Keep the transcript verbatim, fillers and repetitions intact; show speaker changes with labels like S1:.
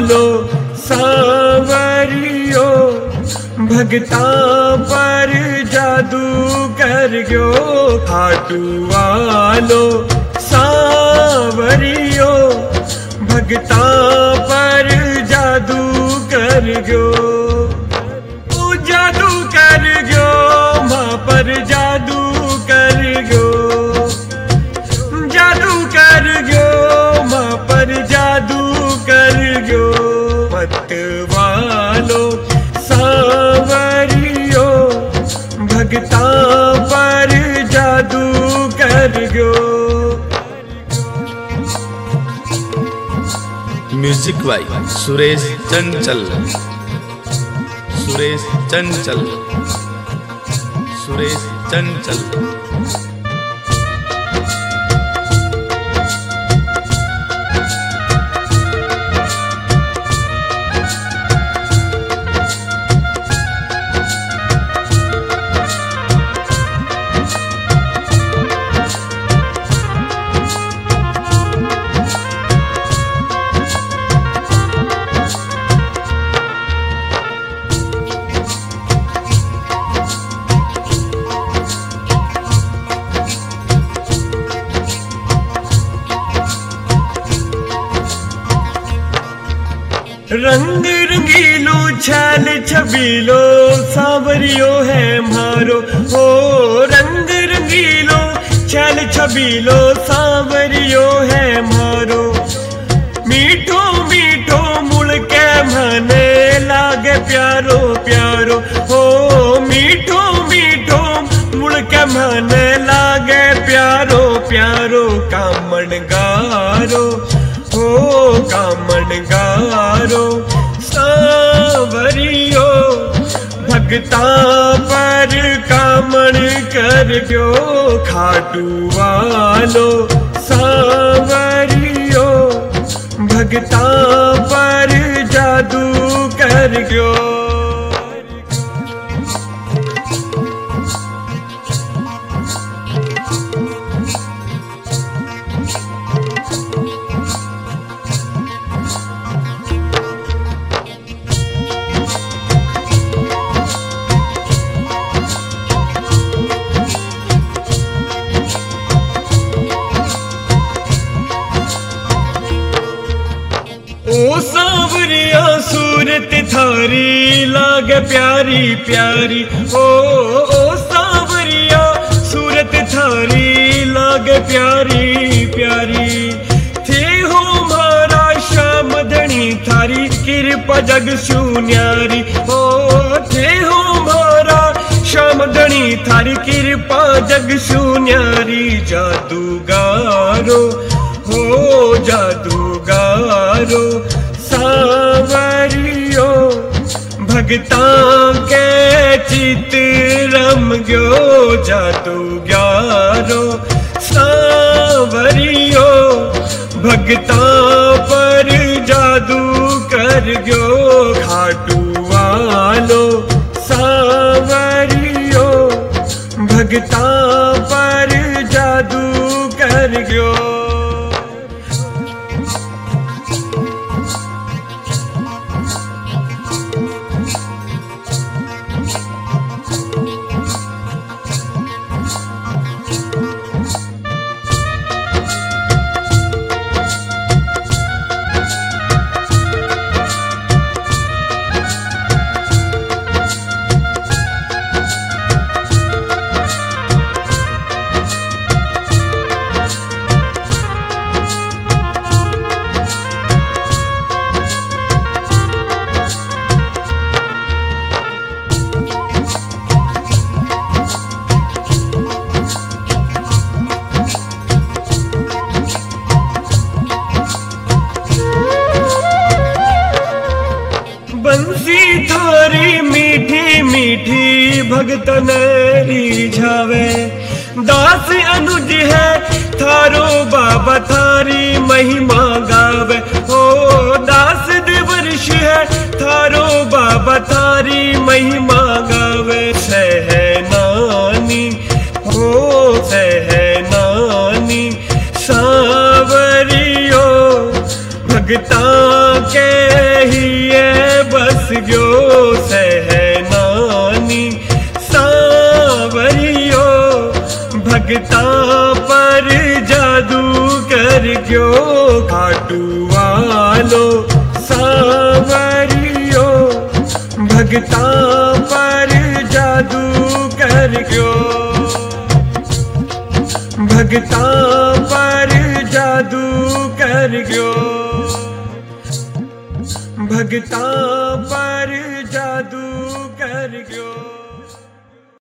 S1: वालो सांवरियो भगता पर जादू कर गयो। खाटू वालो सांवरियो भगता पर जादू कर गयो। ओ जादू कर गयो मां पर जादू कर गयो। जादू कर गयो मां पर जादू कर गयो। मत वालो सांवरियो भगता पर जादू कर गयो।
S2: म्यूजिक बाय सुरेश चंचल। सुरेश चंचल। सुरेश चंचल।
S1: रंग रंगीलो छैल छबीलो सांवरियो है मारो। ओ रंग रंगीलो छैल छबीलो सांवरियो है मारो। मीठो मीठो मुड़ के मने लागे प्यारो प्यारो। ओ मीठो मीठो मुड़ के मने लागे प्यारो प्यारो। कामण गारो ओ कामण गारो सांवरियो भगता पर कामण कर गयो। खाटू वालो सांवरियो भगता पर जादू कर गयो। ओ सांवरिया सूरत थारी लागे प्यारी प्यारी। ओ ओ सांवरिया सूरत थारी लागे प्यारी प्यारी। थे हो मारा श्याम धनी थारी कृपा जग शून्यारी। ओ थे हो मारा श्याम धनी थारी कृपा जग शून्यारी। जादूगारो हो जादूगारो सांवरियो भगता के चित रम गयो। जादूगारो सांवरियो भगता पर जादू कर गयो। खाटू वालो सांवरियो भगता पर जादू कर गयो। बंसी थारी मीठी मीठी भगतन रिझावे। दास अनुज है थारो बाबा थारी महिमा गावे। ओ दास दिवर्ष है थारो बाबा थारी महिमा गावे। सहनानी हो सहनानी सांवरियो भगता के गयो सहनानी सावरियो भगता पर जादू कर गयो खाटू वालो सावरियो भगता पर जादू कर गयो भगता पर जादू कर गयो भगता पर जादू कर गयो।